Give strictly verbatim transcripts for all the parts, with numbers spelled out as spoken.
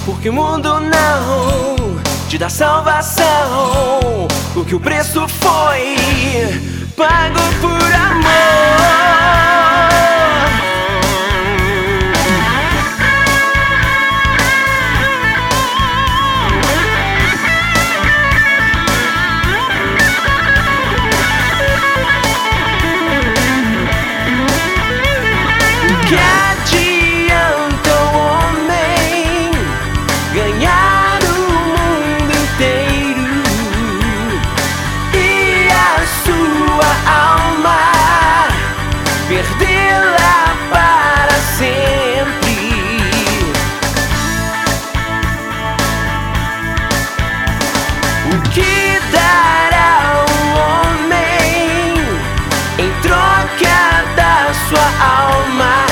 Porque o mundo não te dá salvação, porque o preço foi pago por amor. Que adianta o homem ganhar o mundo inteiro e a sua alma perdê-la para sempre? O que dará o homem em troca da sua alma?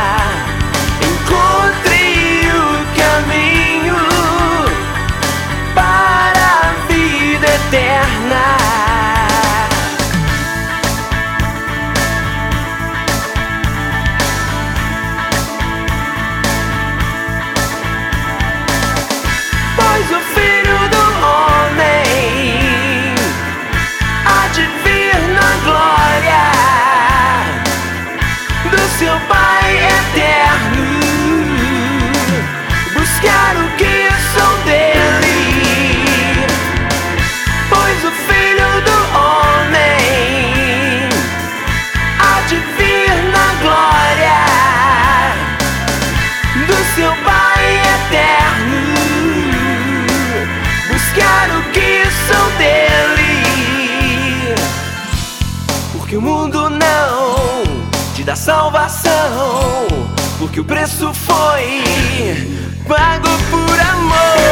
Pois o Filho do Homem há de vir na glória do seu Pai eterno, buscar o que são dele. Pois o Filho do Homem há de vir na glória do seu Pai eterno, buscar o que são dele. Porque o mundo não te dá salvação, porque o preço foi pago por amor.